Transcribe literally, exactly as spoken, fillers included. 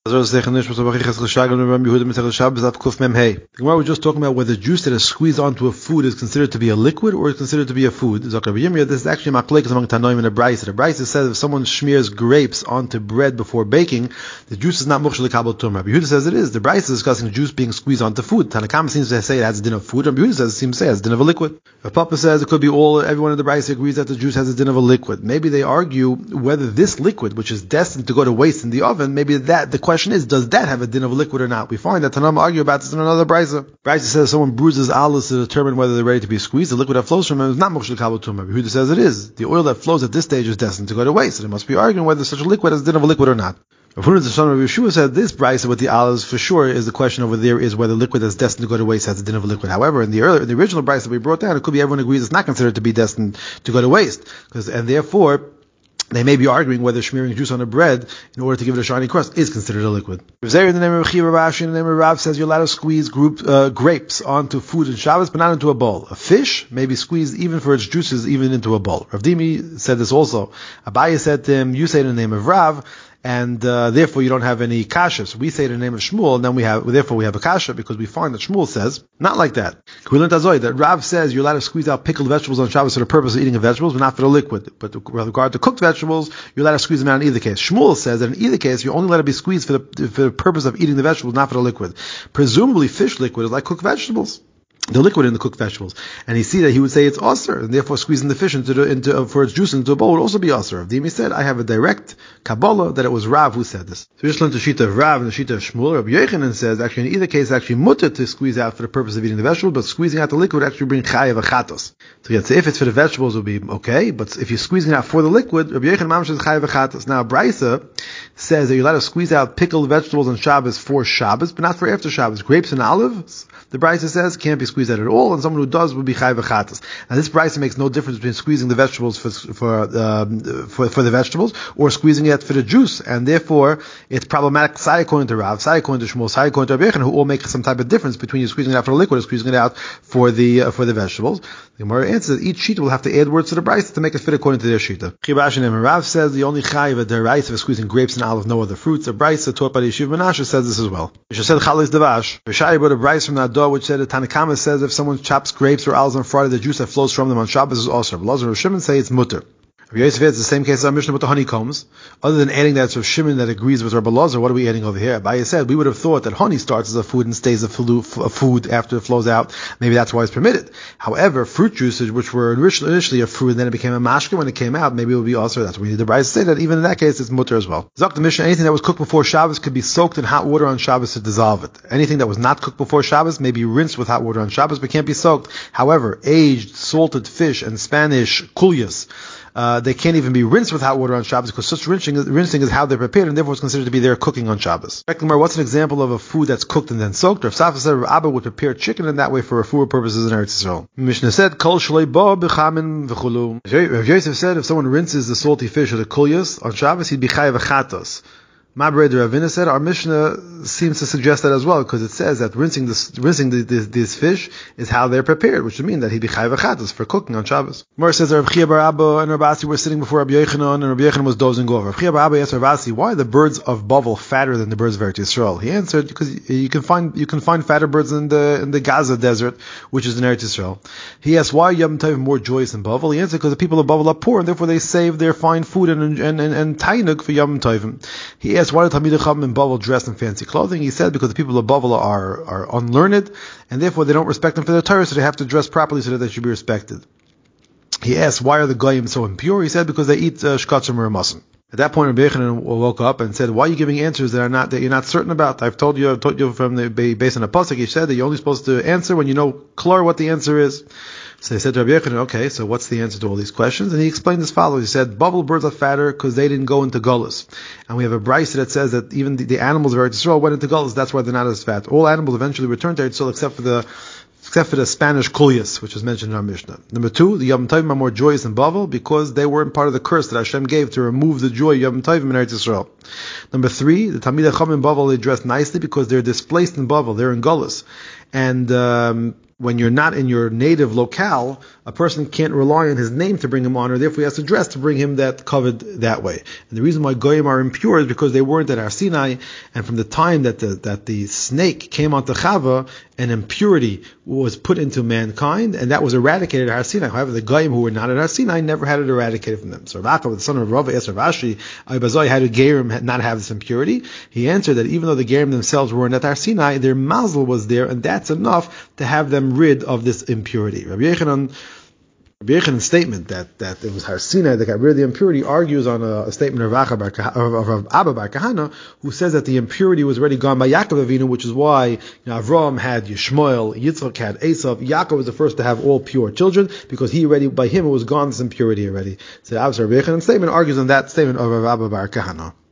The Gemara was just talking about whether juice that is squeezed onto a food is considered to be a liquid or is considered to be a food. This is actually machlekes among Tanoim and a Brisa. The Brisa says if someone smears grapes onto bread before baking, the juice is not mukhshel l'kabel tumah. Rabbi Yehuda says it is. The Brisa is discussing juice being squeezed onto food. Tanakama seems to say it has a din of food. Rabbi Yehuda says it seems to say it has a din of a liquid. Rav Papa says it could be all. Everyone in the Brisa agrees that the juice has a din of a liquid. Maybe they argue whether this liquid, which is destined to go to waste in the oven, maybe that the question is, does that have a din of a liquid or not? We find that Tanam argue about this in another Brisa. Brisa says if someone bruises olives to determine whether they're ready to be squeezed, the liquid that flows from them is not mukhshel l'kabel tumah. Rabbi Yehuda says it is. The oil that flows at this stage is destined to go to waste, and it must be arguing whether such a liquid has a din of a liquid or not. Rav Huna the son of Yeshua said this Brisa with the olives for sure is the question over there is whether liquid that's destined to go to waste has a din of a liquid. However, in the earlier, in the original Brisa that we brought down, it could be everyone agrees it's not considered to be destined to go to waste, because and therefore they may be arguing whether smearing juice on a bread in order to give it a shiny crust is considered a liquid. Rav Zeri in the name of Chiva Rashi in the name of Rav says you're allowed to squeeze group, uh, grapes onto food in Shabbos, but not into a bowl. A fish may be squeezed even for its juices, even into a bowl. Rav Dimi said this also. Abaye said to him, you say it in the name of Rav, and uh, therefore you don't have any kasha. So we say it in the name of Shmuel, and then we have, therefore we have a kasha, because we find that Shmuel says, not like that. We learned that Rav says you're allowed to squeeze out pickled vegetables on Shabbos for the purpose of eating the vegetables, but not for the liquid. But with regard to cooked vegetables, you're allowed to squeeze them out in either case. Shmuel says that in either case, you only let it be squeezed for the, for the purpose of eating the vegetables, not for the liquid. Presumably fish liquid is like cooked vegetables. The liquid in the cooked vegetables, and he see that he would say it's usher, and therefore squeezing the fish into the, into uh, for its juice into a bowl would also be usher. Dimi said, I have a direct Kabbalah that it was Rav who said this. So we just learned the Shita of Rav and the Shita of Shmuel. Rabbi Yochanan says actually in either case actually mutter to squeeze out for the purpose of eating the vegetable, but squeezing out the liquid actually bring chayav achatos. So you say if it's for the vegetables it will be okay, but if you're squeezing it out for the liquid, Rabbi Yochanan mamash says chayav achatos. Now Brisa says that you're allowed to squeeze out pickled vegetables on Shabbos for Shabbos, but not for after Shabbos. Grapes and olives, the Brisa says, can't be squeezed out at all, and someone who does would be chayav achatos. Now this Brisa makes no difference between squeezing the vegetables for for, um, for for the vegetables or squeezing it for the juice, and therefore it's problematic. Sai according to Rav, Sai according to Shmuel, Sai according to Rabbi Yochanan, who all make some type of difference between you squeezing it out for the liquid and squeezing it out for the uh, for the vegetables. The Gemara answers that each shita will have to add words to the Brisa to make it fit according to their shita. Chibash and Rav says the only chayav at the Brisa for squeezing grapes and olive, no other fruits. The Brisa taught by the Yeshiva Menashe says this as well. Yeshiva said chalis devash. Rishai brought a Brisa from Nador which said that Tanakama says if someone chops grapes or olives on Friday, the juice that flows from them on Shabbos is also. Lazar of Shimon say it's mutter. Rabbi Yosef it's the same case as our Mishnah with the honeycombs. Other than adding that to Shimon that agrees with Rabbi Lazar, what are we adding over here? Abaye said we would have thought that honey starts as a food and stays a food after it flows out. Maybe that's why it's permitted. However, fruit juices, which were initially a fruit and then it became a mashka when it came out, maybe it would be also. That's why we need the Brisa to say that even in that case it's mutter as well. Zok the Mishnah, anything that was cooked before Shabbos could be soaked in hot water on Shabbos to dissolve it. Anything that was not cooked before Shabbos may be rinsed with hot water on Shabbos but can't be soaked. However, aged, salted fish and Spanish kulyas, Uh, they can't even be rinsed with hot water on Shabbos because such rinsing is, rinsing is how they're prepared and therefore it's considered to be their cooking on Shabbos. What's an example of a food that's cooked and then soaked? Rav Safra said Rav Abba would prepare chicken in that way for refuah purposes in Eretz Yisrael. Mishnah said, Kol shlei bo b'chamin v'chulu. Rav Yosef said if someone rinses the salty fish or the kulyas on Shabbos, he'd be chayav achatos. Mabrei Ravina said our Mishnah seems to suggest that as well, because it says that rinsing this rinsing the, this, this fish is how they're prepared, which would mean that he'd be chayav achatos for cooking on Shabbos. Mar says Rav Chia bar Abba and Rav Asi were sitting before Rabbi Yochanan, and Rabbi Yochanan was dozing off. Rav Chia bar Abba asked Rav Asi, why are the birds of Bavel fatter than the birds of Eretz Yisrael? He answered, because you can find you can find fatter birds in the in the Gaza desert, which is in Eretz Yisrael. He asked, why are Yom Tov more joyous in Bavel? He answered, because the people of Bavel are poor, and therefore they save their fine food and and and, and tainug for Yom Tovim. He asked, why do Talmidei Chacham in Bavel dressed in fancy clothing? He said because the people of Bavel are, are unlearned, and therefore they don't respect them for their Torah, so they have to dress properly so that they should be respected. He asked, why are the Goyim so impure? He said because they eat uh, shkatzim or masim. At that point, Rabbi Yochanan woke up and said, why are you giving answers that are not that you're not certain about? I've told you, I've told you from the based on a pasuk. He said that you're only supposed to answer when you know clear what the answer is. So they said to Rabbi Yochanan, okay, so what's the answer to all these questions? And he explained as follows. He said, Bavel birds are fatter because they didn't go into Gullus. And we have a Brisa that says that even the, the animals of Eretz Yisrael went into Gullus, that's why they're not as fat. All animals eventually return to Eretz Yisrael except for the except for the Spanish kulyas, which is mentioned in our Mishnah. Number two, the Yom Tovim are more joyous in Bavel because they weren't part of the curse that Hashem gave to remove the joy of Yom Tovim in Eretz Yisrael. Number three, the Talmidei Chacham in Bavel, they dress nicely because they're displaced in Bavel, they're in Gullus. And, um, when you're not in your native locale, a person can't rely on his name to bring him honor, therefore he has to dress to bring him that covered that way. And the reason why Goyim are impure is because they weren't at Har Sinai, and from the time that the, that the snake came onto Chava, an impurity was put into mankind, and that was eradicated at Har Sinai. However, the Goyim who were not at Har Sinai never had it eradicated from them. So Rav Akiva, the son of Rava, asked Rav Ashi, how do Gerim not have this impurity? He answered that even though the Gerim themselves weren't at Har Sinai, their mazel was there, and that's enough to have them rid of this impurity. Rabbi Yechanan, Rabbi Yechanan's statement that, that it was Har Sinai that got rid of the impurity argues on a, a statement of Rav Abba bar Kahana, who says that the impurity was already gone by Yaakov Avinu, which is why you know, Avram had Yishmael, Yitzchak had Esav. Yaakov was the first to have all pure children because he already by him it was gone this impurity already. So obviously Rabbi Yechanan's statement argues on that statement of Rav Abba bar Kahana.